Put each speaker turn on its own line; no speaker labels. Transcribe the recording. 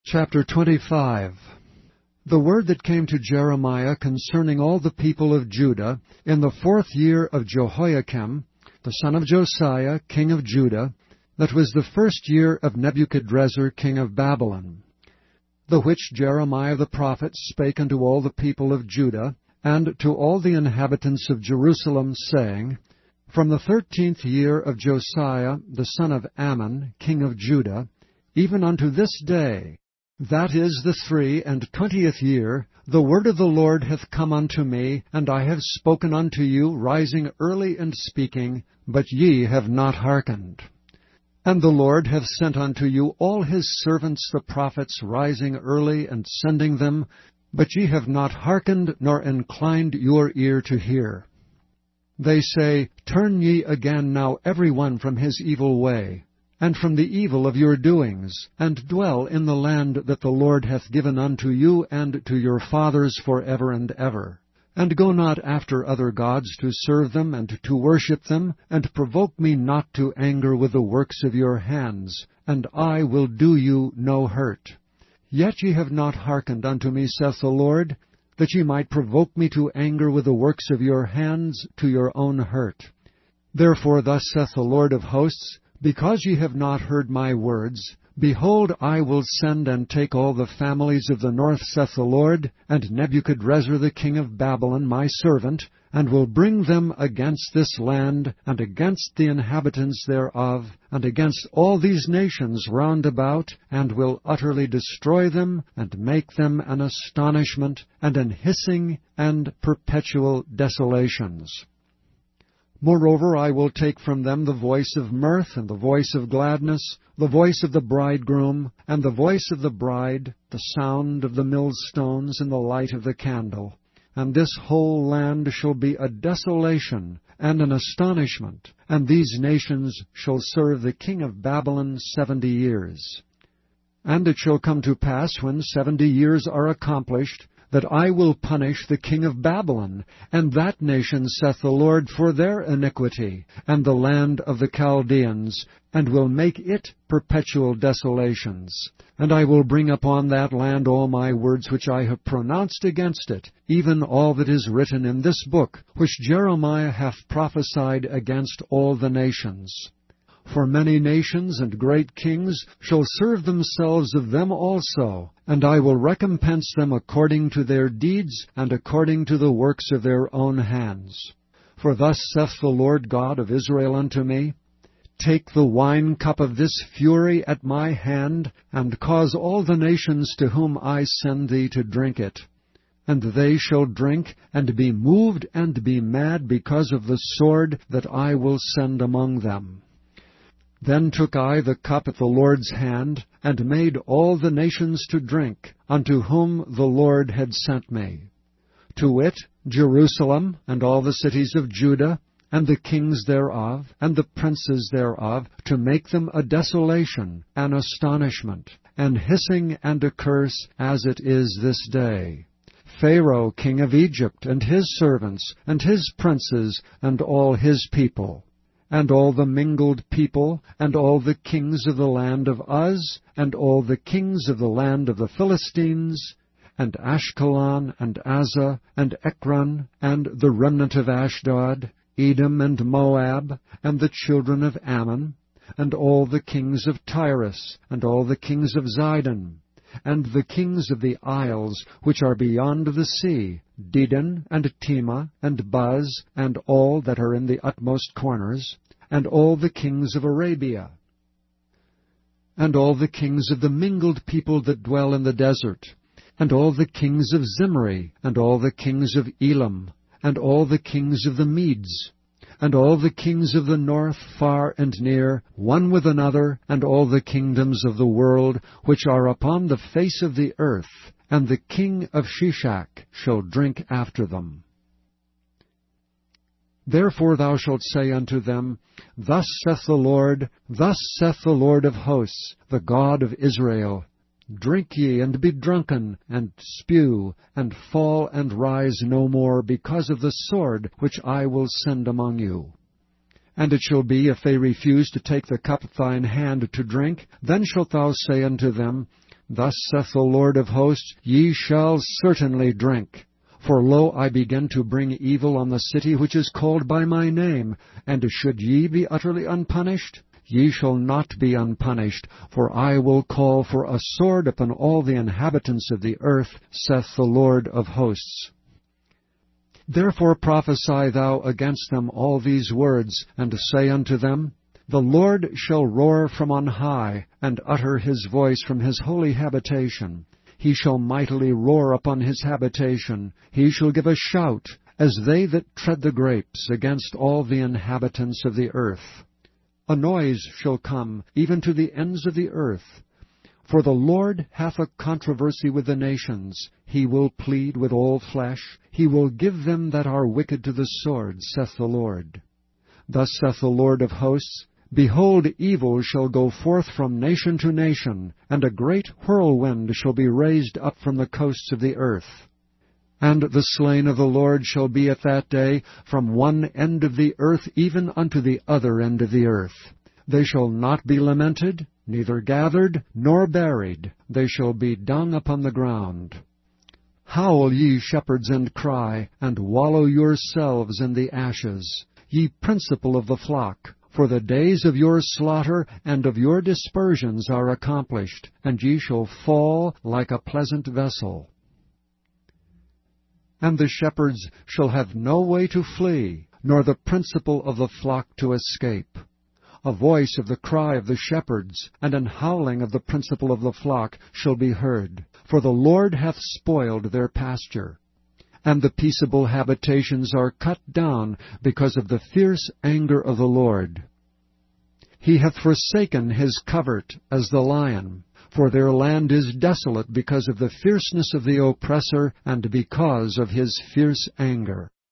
Chapter 25. The word that came to Jeremiah concerning all the people of Judah in the 4th year of Jehoiakim, the son of Josiah, king of Judah, that was the 1st year of Nebuchadrezzar, king of Babylon. The which Jeremiah the prophet spake unto all the people of Judah, and to all the inhabitants of Jerusalem, saying, From the 13th year of Josiah, the son of Ammon, king of Judah, even unto this day, that is the 23 year, the word of the Lord hath come unto me, and I have spoken unto you, rising early and speaking, but ye have not hearkened. And the Lord hath sent unto you all his servants the prophets, rising early and sending them, but ye have not hearkened, nor inclined your ear to hear. They say, Turn ye again now every one from his evil way, and from the evil of your doings, and dwell in the land that the Lord hath given unto you and to your fathers for ever and ever. And go not after other gods to serve them and to worship them, and provoke me not to anger with the works of your hands, and I will do you no hurt. Yet ye have not hearkened unto me, saith the Lord, that ye might provoke me to anger with the works of your hands to your own hurt. Therefore thus saith the Lord of hosts, Because ye have not heard my words, behold, I will send and take all the families of the north, saith the Lord, and Nebuchadrezzar the king of Babylon my servant, and will bring them against this land, and against the inhabitants thereof, and against all these nations round about, and will utterly destroy them, and make them an astonishment, and an hissing, and perpetual desolations. Moreover, I will take from them the voice of mirth, and the voice of gladness, the voice of the bridegroom, and the voice of the bride, the sound of the millstones, and the light of the candle. And this whole land shall be a desolation, and an astonishment, and these nations shall serve the king of Babylon 70 years. And it shall come to pass, when 70 years are accomplished, that I will punish the king of Babylon, and that nation, saith the Lord, for their iniquity, and the land of the Chaldeans, and will make it perpetual desolations. And I will bring upon that land all my words which I have pronounced against it, even all that is written in this book, which Jeremiah hath prophesied against all the nations. For many nations and great kings shall serve themselves of them also, and I will recompense them according to their deeds and according to the works of their own hands. For thus saith the Lord God of Israel unto me, Take the wine cup of this fury at my hand, and cause all the nations to whom I send thee to drink it. And they shall drink, and be moved, and be mad, because of the sword that I will send among them. Then took I the cup at the Lord's hand, and made all the nations to drink, unto whom the Lord had sent me. To wit, Jerusalem, and all the cities of Judah, and the kings thereof, and the princes thereof, to make them a desolation, an astonishment, an hissing and a curse, as it is this day. Pharaoh king of Egypt, and his servants, and his princes, and all his people, and all the mingled people, and all the kings of the land of Uz, and all the kings of the land of the Philistines, and Ashkelon, and Azzah, and Ekron, and the remnant of Ashdod, Edom and Moab, and the children of Ammon, and all the kings of Tyrus, and all the kings of Zidon, and the kings of the isles which are beyond the sea, Dedan, and Tema, and Buz, and all that are in the utmost corners, and all the kings of Arabia, and all the kings of the mingled people that dwell in the desert, and all the kings of Zimri, and all the kings of Elam, and all the kings of the Medes, and all the kings of the north, far and near, one with another, and all the kingdoms of the world, which are upon the face of the earth, and the king of Shishak shall drink after them. Therefore thou shalt say unto them, Thus saith the Lord of hosts, the God of Israel, Drink ye, and be drunken, and spew, and fall, and rise no more, because of the sword which I will send among you. And it shall be, if they refuse to take the cup thine hand to drink, then shalt thou say unto them, Thus saith the Lord of hosts, Ye shall certainly drink. For lo, I begin to bring evil on the city which is called by my name. And should ye be utterly unpunished? Ye shall not be unpunished, for I will call for a sword upon all the inhabitants of the earth, saith the Lord of hosts. Therefore prophesy thou against them all these words, and say unto them, The Lord shall roar from on high, and utter his voice from his holy habitation. He shall mightily roar upon his habitation. He shall give a shout, as they that tread the grapes, against all the inhabitants of the earth. A noise shall come even to the ends of the earth. For the Lord hath a controversy with the nations. He will plead with all flesh. He will give them that are wicked to the sword, saith the Lord. Thus saith the Lord of hosts, Behold, evil shall go forth from nation to nation, and a great whirlwind shall be raised up from the coasts of the earth. And the slain of the Lord shall be at that day from one end of the earth even unto the other end of the earth. They shall not be lamented, neither gathered, nor buried. They shall be dung upon the ground. Howl, ye shepherds, and cry, and wallow yourselves in the ashes, ye principal of the flock. For the days of your slaughter and of your dispersions are accomplished, and ye shall fall like a pleasant vessel. And the shepherds shall have no way to flee, nor the principal of the flock to escape. A voice of the cry of the shepherds, and an howling of the principal of the flock shall be heard. For the Lord hath spoiled their pasture. And the peaceable habitations are cut down because of the fierce anger of the Lord. He hath forsaken his covert as the lion, for their land is desolate because of the fierceness of the oppressor, and because of his fierce anger.